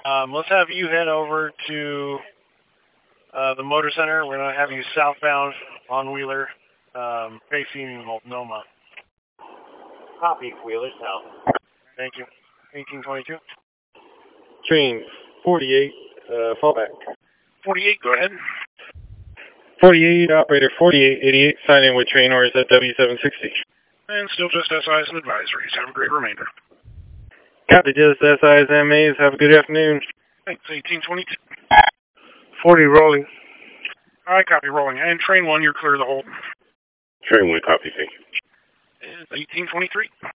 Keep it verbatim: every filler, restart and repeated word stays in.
Um, let's have you head over to uh, the Motor Center. We're going to have you southbound on Wheeler, um, facing Multnomah. Copy, Wheeler South. Thank you. eighteen twenty-two. Train forty-eight, uh, fallback. forty-eight, go ahead. forty-eight, operator forty-eight eighty-eight, sign in with train orders at W seven sixty. And still just S Is and advisories. Have a great remainder. Copy, just S Is and M As. Have a good afternoon. Thanks, eighteen twenty-two. forty rolling. All right, copy, rolling. And train one, you're clear of the hold. Train one, copy, thank you. And eighteen twenty-three.